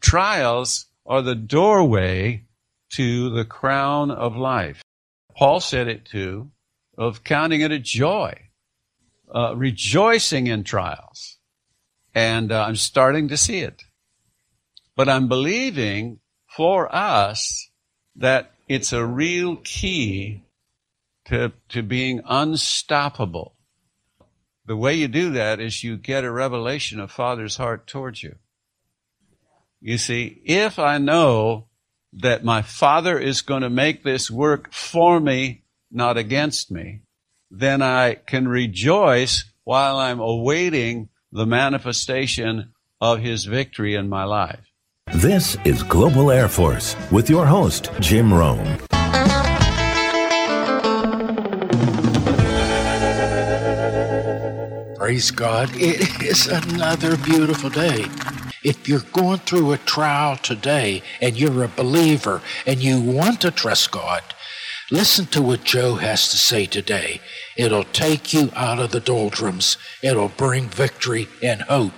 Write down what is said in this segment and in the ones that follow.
trials are the doorway to the crown of life. Paul said it too, of counting it a joy, rejoicing in trials. And I'm starting to see it. But I'm believing for us that it's a real key to being unstoppable. The way you do that is you get a revelation of Father's heart towards you. You see, if I know that my Father is going to make this work for me, not against me, then I can rejoice while I'm awaiting the manifestation of His victory in my life. This is Global Air Force with your host, Jim Rome. Praise God. It is another beautiful day. If you're going through a trial today and you're a believer and you want to trust God, listen to what Joe has to say today. It'll take you out of the doldrums. It'll bring victory and hope.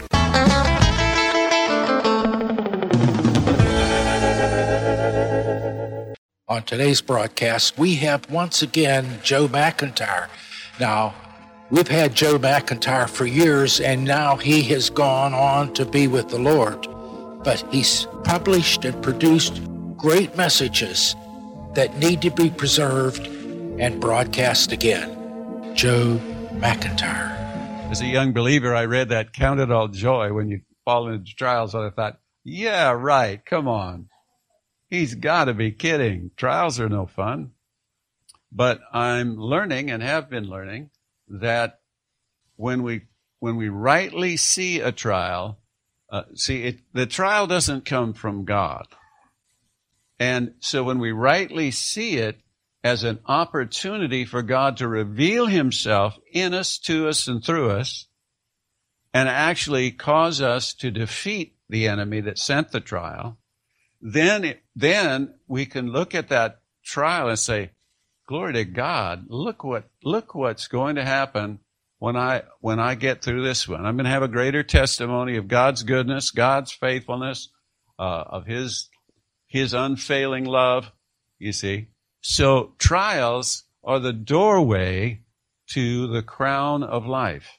On today's broadcast, we have once again Joe McIntyre. Now, we've had Joe McIntyre for years, and now he has gone on to be with the Lord. But he's published and produced great messages that need to be preserved and broadcast again. Joe McIntyre. As a young believer, I read that count it all joy when you fall into trials, and I thought, yeah, right, come on. He's got to be kidding. Trials are no fun. But I'm learning and have been learning that when we rightly see a trial, the trial doesn't come from God. And so when we rightly see it as an opportunity for God to reveal Himself in us, to us, and through us, and actually cause us to defeat the enemy that sent the trial, then we can look at that trial and say, glory to God, look what's going to happen when I get through this one. I'm going to have a greater testimony of God's goodness, God's faithfulness, of His unfailing love, you see. So trials are the doorway to the crown of life.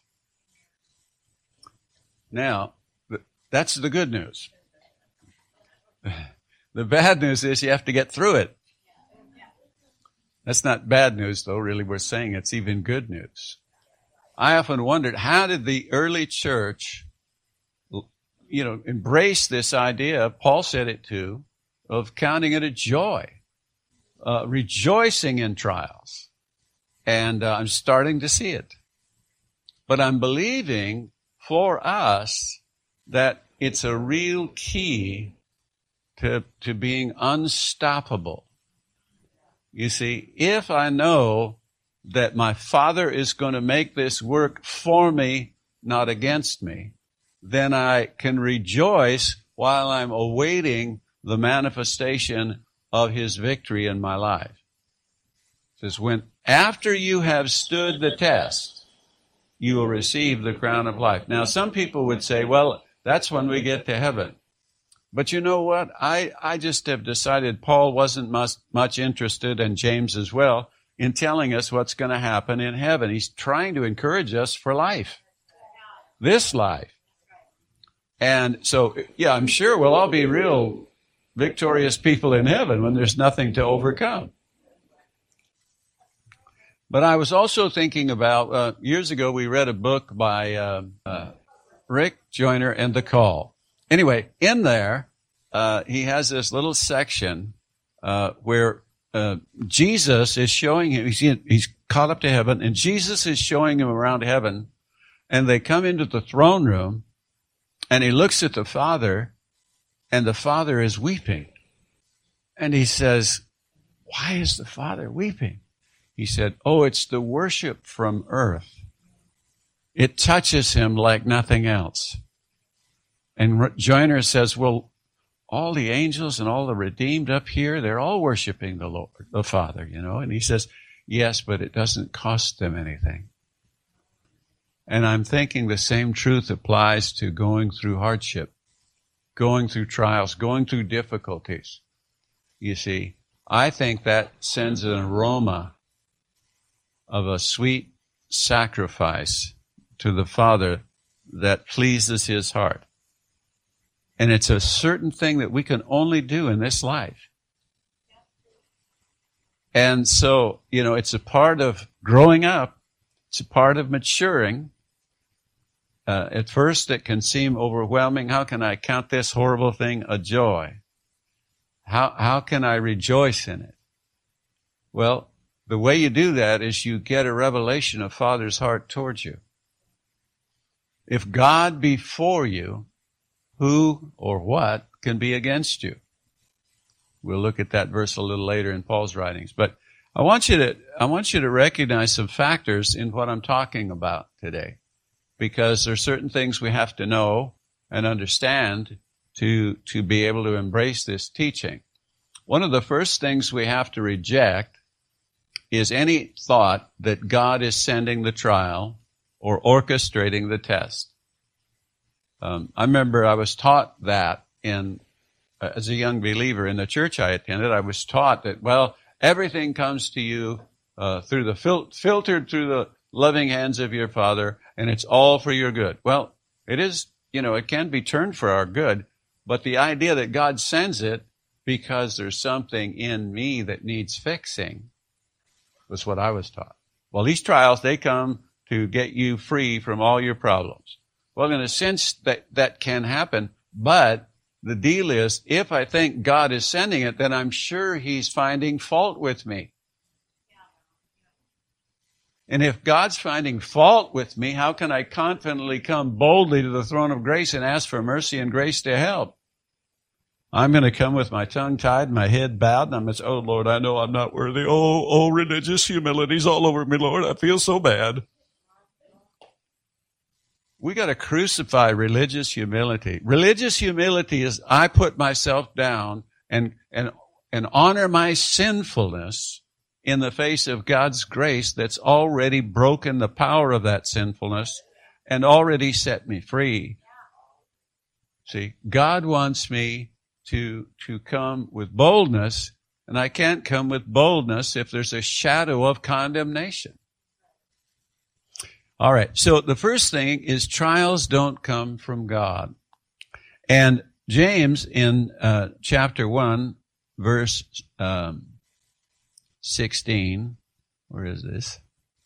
Now, that's the good news. The bad news is you have to get through it. That's not bad news, though. Really, we're saying it's even good news. I often wondered, how did the early church, embrace this idea? Paul said it too, of counting it a joy, rejoicing in trials. And I'm starting to see it. But I'm believing for us that it's a real key to being unstoppable. You see, if I know that my Father is going to make this work for me, not against me, then I can rejoice while I'm awaiting the manifestation of His victory in my life. It says, after you have stood the test, you will receive the crown of life. Now, some people would say, well, that's when we get to heaven. But you know what? I just have decided Paul wasn't much interested, and James as well, in telling us what's going to happen in heaven. He's trying to encourage us for life. This life. And so, yeah, I'm sure we'll all be real victorious people in heaven when there's nothing to overcome. But I was also thinking about, years ago we read a book by Rick Joyner and The Call. Anyway, in there, he has this little section where Jesus is showing him, he's caught up to heaven, and Jesus is showing him around heaven, and they come into the throne room, and he looks at the Father, and the Father is weeping. And he says, why is the Father weeping? He said, it's the worship from earth. It touches him like nothing else. And Joyner says, well, all the angels and all the redeemed up here, they're all worshiping the Lord, the Father, And he says, yes, but it doesn't cost them anything. And I'm thinking the same truth applies to going through hardship. going through trials, going through difficulties, you see, I think that sends an aroma of a sweet sacrifice to the Father that pleases his heart. And it's a certain thing that we can only do in this life. And so, it's a part of growing up. It's a part of maturing. At first, it can seem overwhelming. How can I count this horrible thing a joy? How can I rejoice in it? Well, the way you do that is you get a revelation of Father's heart towards you. If God be for you, who or what can be against you? We'll look at that verse a little later in Paul's writings. But I want you to recognize some factors in what I'm talking about today, because there are certain things we have to know and understand to be able to embrace this teaching. One of the first things we have to reject is any thought that God is sending the trial or orchestrating the test. I remember I was taught that as a young believer in the church I attended. I was taught that, everything comes to you through the filtered through the loving hands of your Father, and it's all for your good. Well, it is, it can be turned for our good, but the idea that God sends it because there's something in me that needs fixing was what I was taught. Well, these trials, they come to get you free from all your problems. Well, in a sense, that can happen, but the deal is, if I think God is sending it, then I'm sure he's finding fault with me. And if God's finding fault with me, how can I confidently come boldly to the throne of grace and ask for mercy and grace to help? I'm going to come with my tongue tied, my head bowed, and I'm going to say, oh, Lord, I know I'm not worthy. Oh, religious humility's all over me, Lord. I feel so bad. We got to crucify religious humility. Religious humility is I put myself down and honor my sinfulness in the face of God's grace that's already broken the power of that sinfulness and already set me free. See, God wants me to come with boldness, and I can't come with boldness if there's a shadow of condemnation. All right, so the first thing is trials don't come from God. And James in chapter 1, verse 16, where is this?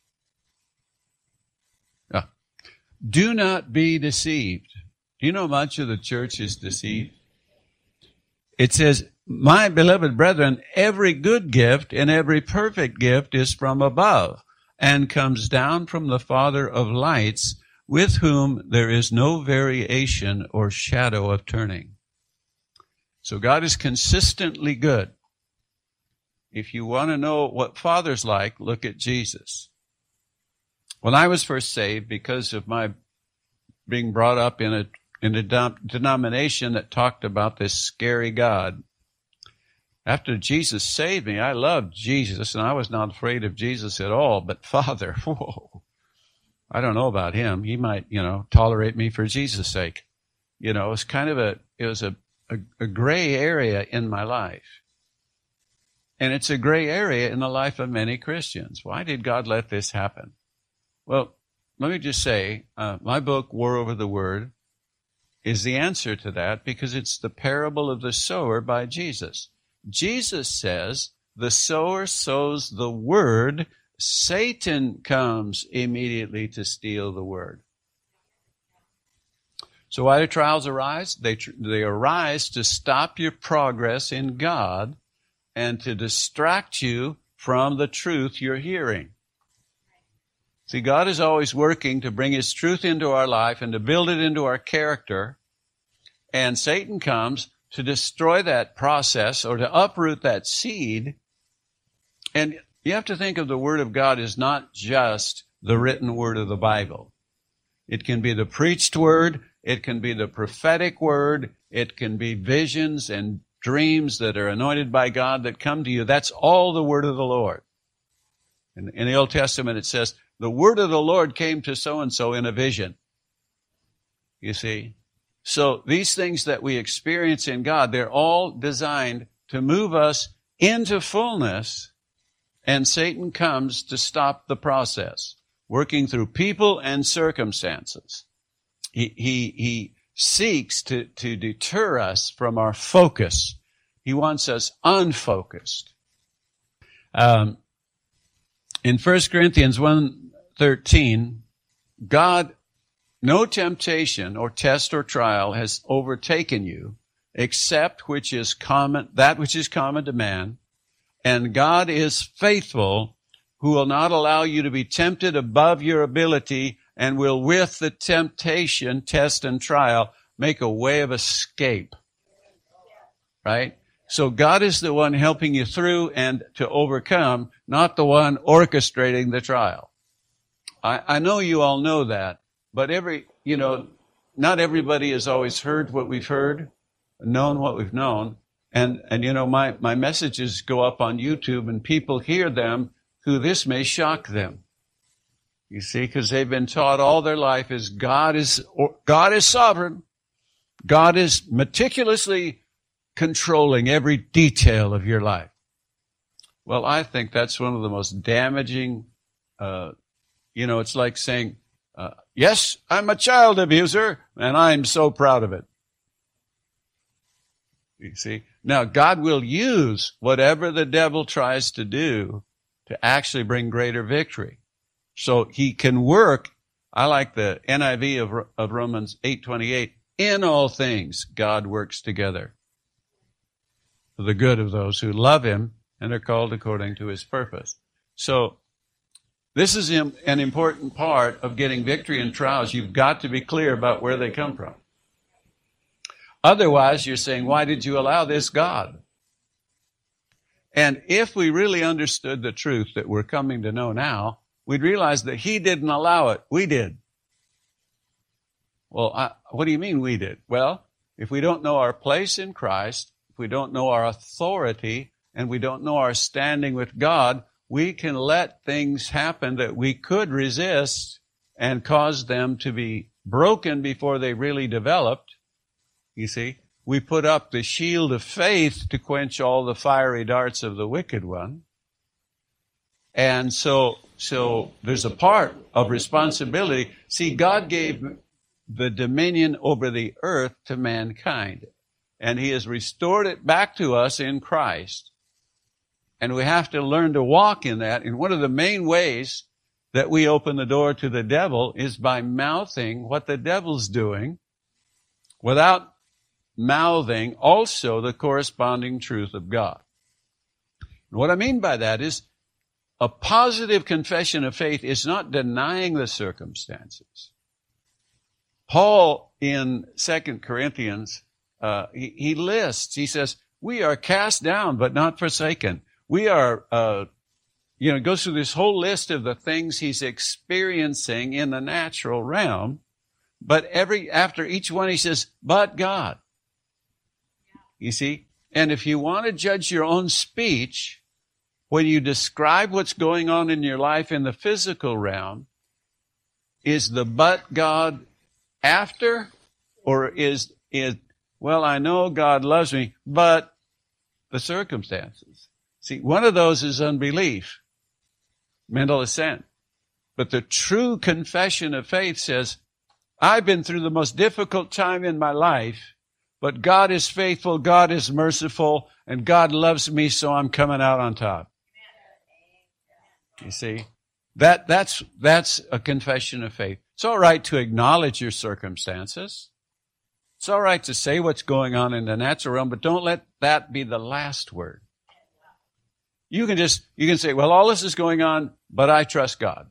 Do not be deceived. Do you know much of the church is deceived? It says, my beloved brethren, every good gift and every perfect gift is from above, and comes down from the Father of lights, with whom there is no variation or shadow of turning. So God is consistently good. If you want to know what Father's like, look at Jesus. When I was first saved, because of my being brought up in a denomination that talked about this scary God, after Jesus saved me, I loved Jesus, and I was not afraid of Jesus at all. But Father, whoa, I don't know about him. He might, tolerate me for Jesus' sake. It was kind of a gray area in my life. And it's a gray area in the life of many Christians. Why did God let this happen? Well, let me just say, my book, War Over the Word, is the answer to that, because it's the parable of the sower by Jesus. Jesus says, the sower sows the word, Satan comes immediately to steal the word. So why do trials arise? They arise to stop your progress in God and to distract you from the truth you're hearing. See, God is always working to bring his truth into our life and to build it into our character. And Satan comes to destroy that process or to uproot that seed. And you have to think of the Word of God as not just the written Word of the Bible. It can be the preached Word. It can be the prophetic Word. It can be visions and dreams that are anointed by God that come to you. That's all the Word of the Lord. In the Old Testament, it says, the Word of the Lord came to so-and-so in a vision. You see? So these things that we experience in God, they're all designed to move us into fullness, and Satan comes to stop the process, working through people and circumstances. He seeks to deter us from our focus. He wants us unfocused. In 1 Corinthians 1:13, God, no temptation or test or trial has overtaken you, except that which is common to man. And God is faithful, who will not allow you to be tempted above your ability, and will with the temptation, test, and trial make a way of escape. Right? So God is the one helping you through and to overcome, not the one orchestrating the trial. I know you all know that, but not everybody has always heard what we've heard, known what we've known. And my messages go up on YouTube and people hear them who this may shock them. You see, because they've been taught all their life is God is sovereign. God is meticulously controlling every detail of your life. Well, I think that's one of the most damaging, it's like saying, yes, I'm a child abuser, and I'm so proud of it. You see? Now, God will use whatever the devil tries to do to actually bring greater victory. So he can work, I like the NIV of Romans 8:28, in all things God works together for the good of those who love him and are called according to his purpose. So this is an important part of getting victory in trials. You've got to be clear about where they come from. Otherwise, you're saying, why did you allow this, God? And if we really understood the truth that we're coming to know now, we'd realize that he didn't allow it. We did. Well, what do you mean we did? Well, if we don't know our place in Christ, if we don't know our authority, and we don't know our standing with God, we can let things happen that we could resist and cause them to be broken before they really developed. You see, we put up the shield of faith to quench all the fiery darts of the wicked one. And so there's a part of responsibility. See, God gave the dominion over the earth to mankind, and he has restored it back to us in Christ. And we have to learn to walk in that. And one of the main ways that we open the door to the devil is by mouthing what the devil's doing without mouthing also the corresponding truth of God. And what I mean by that is a positive confession of faith is not denying the circumstances. Paul in 2 Corinthians, he lists, he says, we are cast down but not forsaken. We are, goes through this whole list of the things he's experiencing in the natural realm. But after each one he says, but God. You see? And if you want to judge your own speech, when you describe what's going on in your life in the physical realm, is the but God after? Or is well, I know God loves me, but the circumstances. See, one of those is unbelief, mental assent. But the true confession of faith says, I've been through the most difficult time in my life, but God is faithful, God is merciful, and God loves me, so I'm coming out on top. You see, that's a confession of faith. It's all right to acknowledge your circumstances. It's all right to say what's going on in the natural realm, but don't let that be the last word. You can say, well, all this is going on, but I trust God.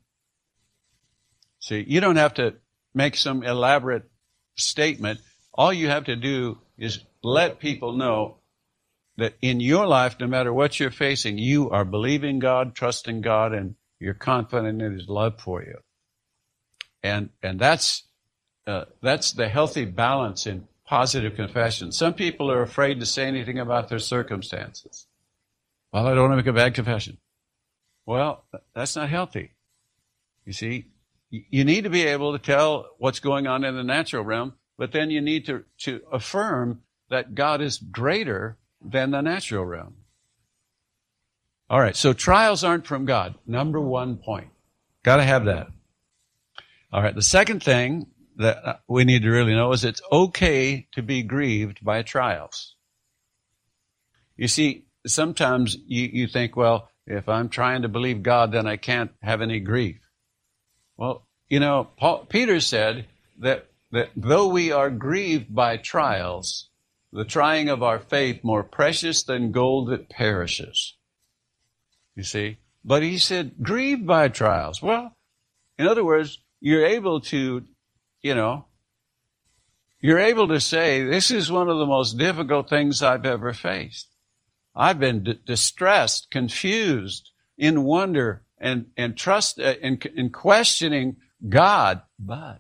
See, you don't have to make some elaborate statement. All you have to do is let people know that in your life, no matter what you're facing, you are believing God, trusting God, and you're confident in his love for you. And that's the healthy balance in positive confession. Some people are afraid to say anything about their circumstances. Well, I don't want to make a bad confession. Well, that's not healthy. You see, you need to be able to tell what's going on in the natural realm, but then you need to affirm that God is greater than the natural realm. All right, so trials aren't from God. Number one point. Got to have that. All right, the second thing that we need to really know is it's okay to be grieved by trials. You see, sometimes you think, well, if I'm trying to believe God, then I can't have any grief. Well, Peter said that though we are grieved by trials, the trying of our faith more precious than gold that perishes. You see? But he said, grieved by trials. Well, in other words, you're able to say, this is one of the most difficult things I've ever faced. I've been distressed, confused, in wonder, and trust, in questioning God. But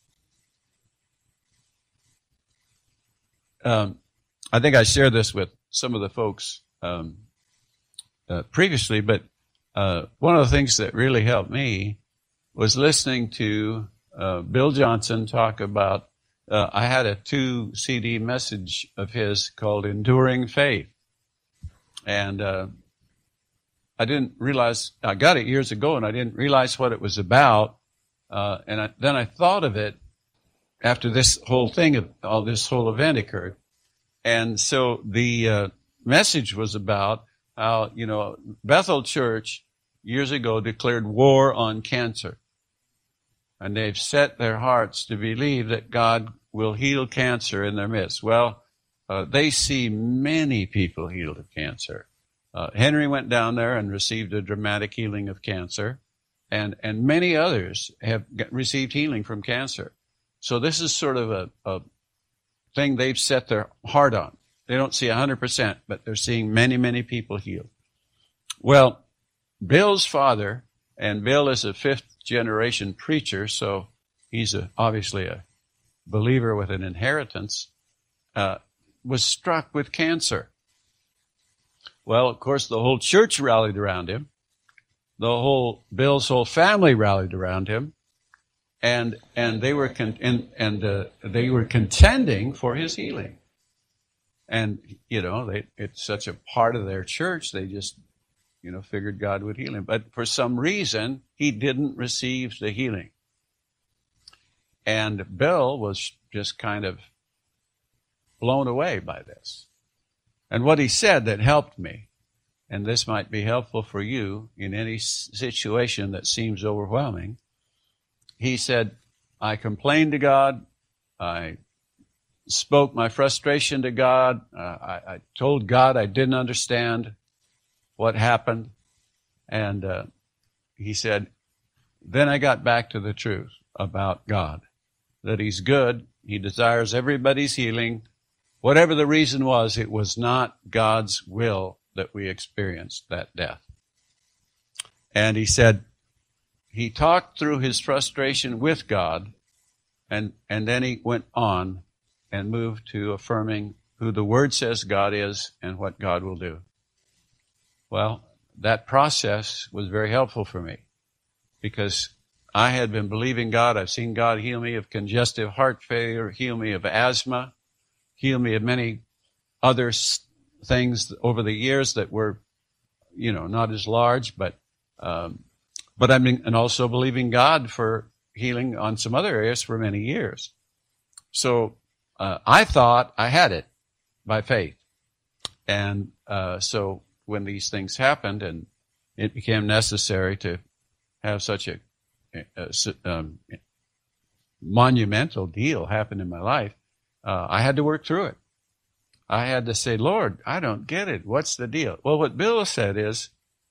I think I shared this with some of the folks previously, but one of the things that really helped me was listening to Bill Johnson talk about, I had a 2 CD message of his called Enduring Faith. And I didn't realize, I got it years ago, and I didn't realize what it was about. Then I thought of it after this whole thing, all this whole event occurred. And so the message was about how, Bethel Church years ago declared war on cancer. And they've set their hearts to believe that God will heal cancer in their midst. Well, they see many people healed of cancer. Henry went down there and received a dramatic healing of cancer, and many others have received healing from cancer. So this is sort of a thing they've set their heart on. They don't see 100%, but they're seeing many, many people healed. Well, Bill's father, and Bill is a 5th-generation preacher, so he's obviously a believer with an inheritance, was struck with cancer. Well, of course, the whole church rallied around him. Bill's whole family rallied around him, and they were contending for his healing. And it's such a part of their church. They just figured God would heal him. But for some reason, he didn't receive the healing. And Bill was just kind of blown away by this. And what he said that helped me, and this might be helpful for you in any situation that seems overwhelming, he said, I complained to God, I spoke my frustration to God, I told God I didn't understand what happened, and he said, then I got back to the truth about God, that he's good, he desires everybody's healing. Whatever the reason was, it was not God's will that we experienced that death. And he said, he talked through his frustration with God, and then he went on and moved to affirming who the Word says God is and what God will do. Well, that process was very helpful for me because I had been believing God. I've seen God heal me of congestive heart failure, heal me of asthma, heal me of many other things over the years that were, not as large, but and also believing God for healing on some other areas for many years. So I thought I had it by faith, and so when these things happened, and it became necessary to have such a monumental deal happen in my life. I had to work through it. I had to say, Lord, I don't get it. What's the deal? Well, what Bill said is,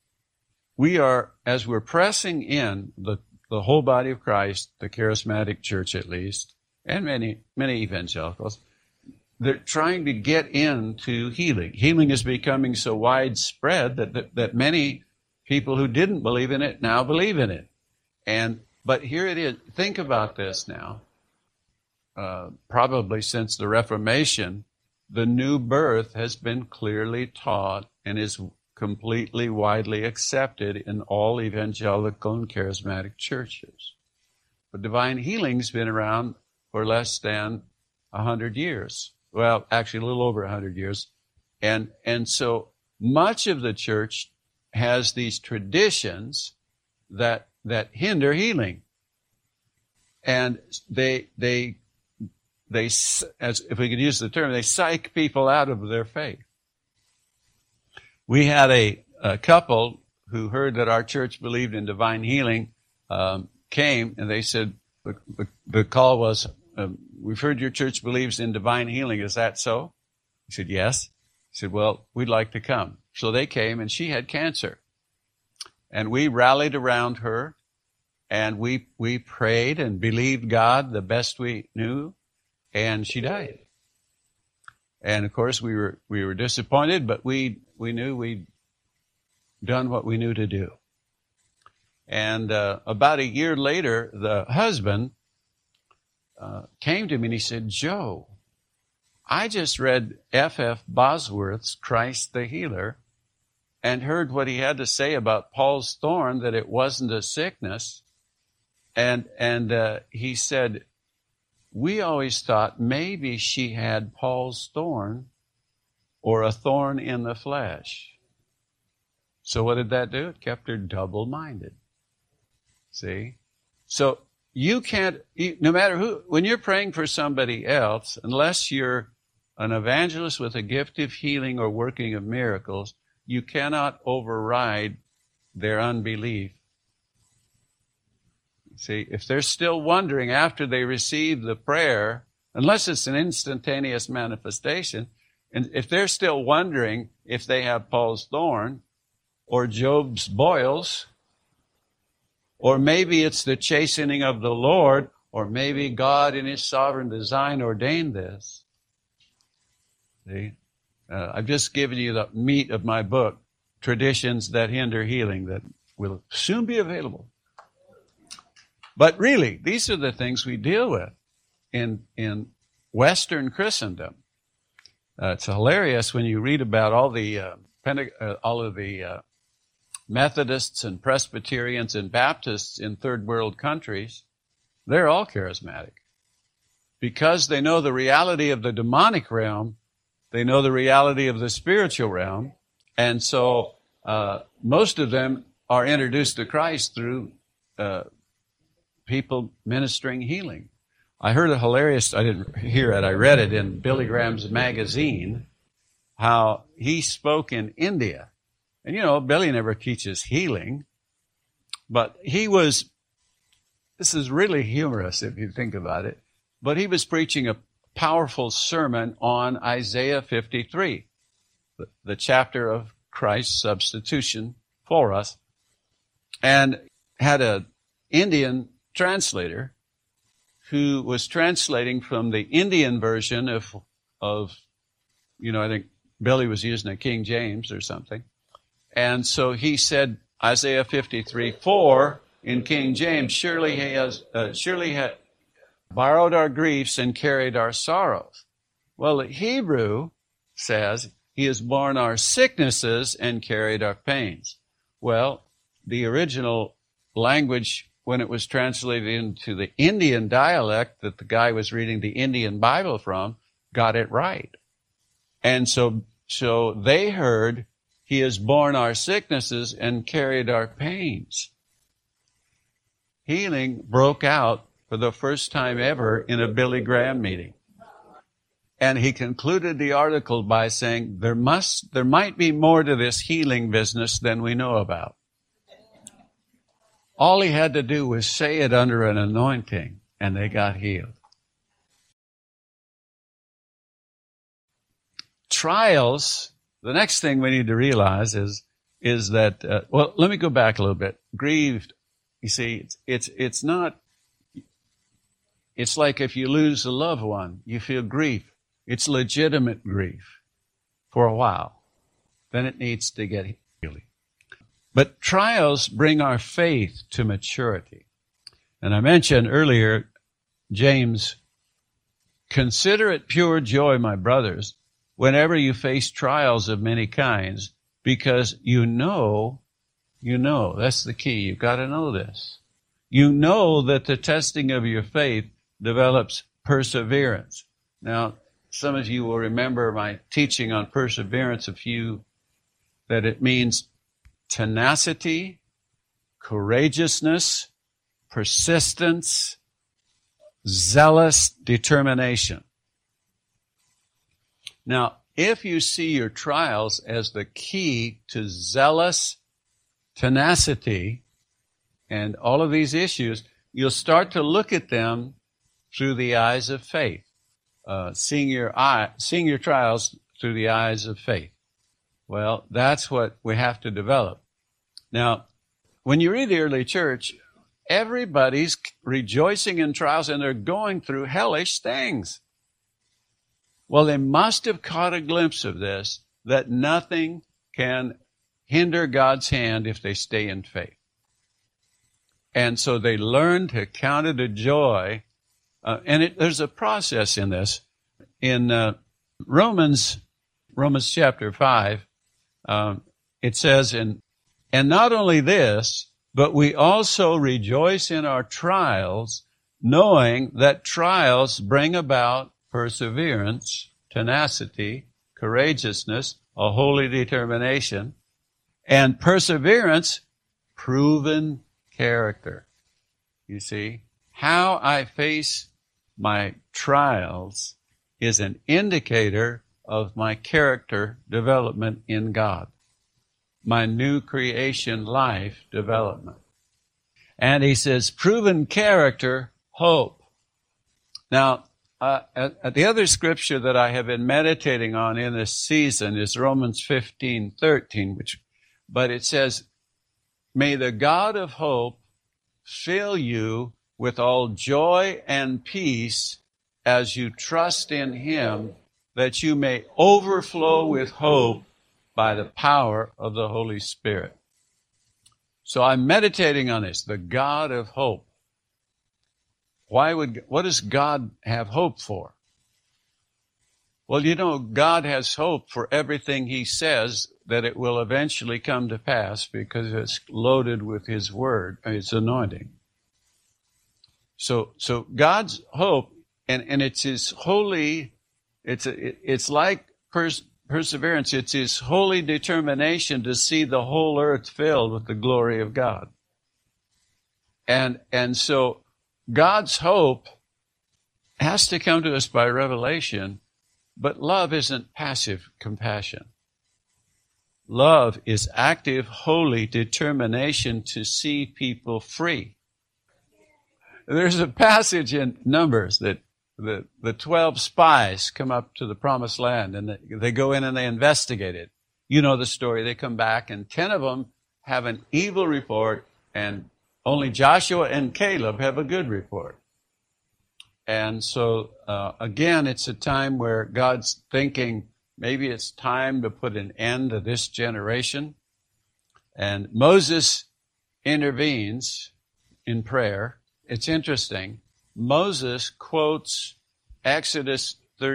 as we're pressing in the whole body of Christ, the charismatic church at least, and many evangelicals, they're trying to get into healing. Healing is becoming so widespread that many people who didn't believe in it now believe in it. But here it is. Think about this now. Probably since the Reformation, the new birth has been clearly taught and is completely widely accepted in all evangelical and charismatic churches. But divine healing's been around for less than 100 years. Well, actually a little over 100 years. And so much of the church has these traditions that hinder healing. And they, as if we could use the term, they psych people out of their faith. We had a couple who heard that our church believed in divine healing, came and they said, the call was, we've heard your church believes in divine healing. Is that so? He said, yes. He said, well, we'd like to come. So they came, and she had cancer. And we rallied around her, and we prayed and believed God the best we knew, and she died. And of course we were disappointed, but we knew we'd done what we knew to do. And about a year later, the husband came to me and he said, Joe, I just read F.F. Bosworth's Christ the Healer and heard what he had to say about Paul's thorn, that it wasn't a sickness. And he said, we always thought maybe she had Paul's thorn or a thorn in the flesh. So what did that do? It kept her double-minded. See? So you can't, no matter who, when you're praying for somebody else, unless you're an evangelist with a gift of healing or working of miracles, you cannot override their unbelief. See, if they're still wondering after they receive the prayer, unless it's an instantaneous manifestation, and if they're still wondering if they have Paul's thorn or Job's boils, or maybe it's the chastening of the Lord, or maybe God in His sovereign design ordained this. See? I've just given you the meat of my book, Traditions That Hinder Healing, that will soon be available. But really, these are the things we deal with in Western Christendom. It's hilarious when you read about all of the Methodists and Presbyterians and Baptists in third world countries. They're all charismatic. Because they know the reality of the demonic realm, they know the reality of the spiritual realm, and so most of them are introduced to Christ through people ministering healing. I heard a hilarious, I didn't hear it, I read it in Billy Graham's magazine, how he spoke in India. And you know, Billy never teaches healing, but this is really humorous if you think about it, but he was preaching a powerful sermon on Isaiah 53, the chapter of Christ's substitution for us, and had an Indian translator who was translating from the Indian version of I think Billy was using a King James or something. And so he said Isaiah 53:4 in King James, surely he has borrowed our griefs and carried our sorrows. Well, the Hebrew says he has borne our sicknesses and carried our pains. Well, the original language, when it was translated into the Indian dialect that the guy was reading the Indian Bible from, got it right. And so they heard, he has borne our sicknesses and carried our pains. Healing broke out for the first time ever in a Billy Graham meeting. And he concluded the article by saying, there might be more to this healing business than we know about. All he had to do was say it under an anointing, and they got healed. Trials, the next thing we need to realize is that, well, let me go back a little bit. Grieved, you see, it's not, it's like if you lose a loved one, you feel grief. It's legitimate grief for a while. Then it needs to get healing. But trials bring our faith to maturity. And I mentioned earlier, James, consider it pure joy, my brothers, whenever you face trials of many kinds, because you know, that's the key. You've got to know this. You know that the testing of your faith develops perseverance. Now, some of you will remember my teaching on perseverance that it means tenacity, courageousness, persistence, zealous determination. Now, if you see your trials as the key to zealous tenacity and all of these issues, you'll start to look at them through the eyes of faith, seeing your trials through the eyes of faith. Well, that's what we have to develop. Now, when you read the early church, everybody's rejoicing in trials and they're going through hellish things. Well, they must have caught a glimpse of this, that nothing can hinder God's hand if they stay in faith. And so they learn to count it a joy. There's a process in this. In Romans chapter 5, it says, and not only this, but we also rejoice in our trials, knowing that trials bring about perseverance, tenacity, courageousness, a holy determination, and perseverance, proven character. You see, how I face my trials is an indicator of my character development in God, my new creation life development. And he says, proven character, hope. Now, the other scripture that I have been meditating on in this season is Romans 15:13, but it says, may the God of hope fill you with all joy and peace as you trust in him, that you may overflow with hope by the power of the Holy Spirit. So I'm meditating on this, the God of hope. What does God have hope for? Well, you know, God has hope for everything he says, that it will eventually come to pass because it's loaded with his word, his anointing. So God's hope, and it's his holy, it's like perseverance, it's his holy determination to see the whole earth filled with the glory of God. And so God's hope has to come to us by revelation, but love isn't passive compassion. Love is active, holy determination to see people free. There's a passage in Numbers that the 12 spies come up to the promised land and they go in and they investigate it. You know the story. They come back and 10 of them have an evil report and only Joshua and Caleb have a good report. And so, again, it's a time where God's thinking, maybe it's time to put an end to this generation. And Moses intervenes in prayer. It's interesting. Moses quotes Exodus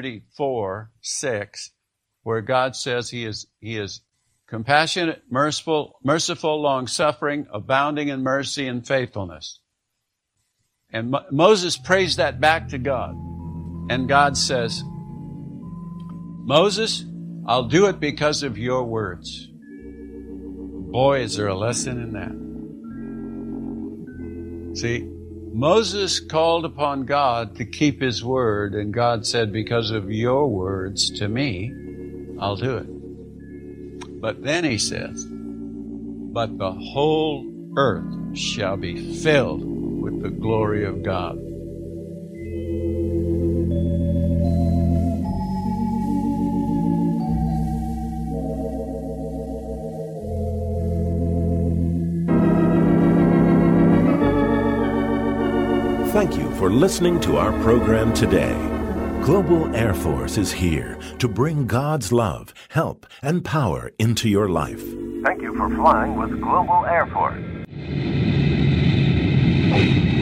34:6, where God says he is compassionate, merciful, long-suffering, abounding in mercy and faithfulness. And Moses prays that back to God. And God says, Moses, I'll do it because of your words. Boy, is there a lesson in that. See, Moses called upon God to keep his word, and God said, because of your words to me, I'll do it. But then he says, but the whole earth shall be filled with the glory of God. Thank you for listening to our program today. Global Air Force is here to bring God's love, help, and power into your life. Thank you for flying with Global Air Force.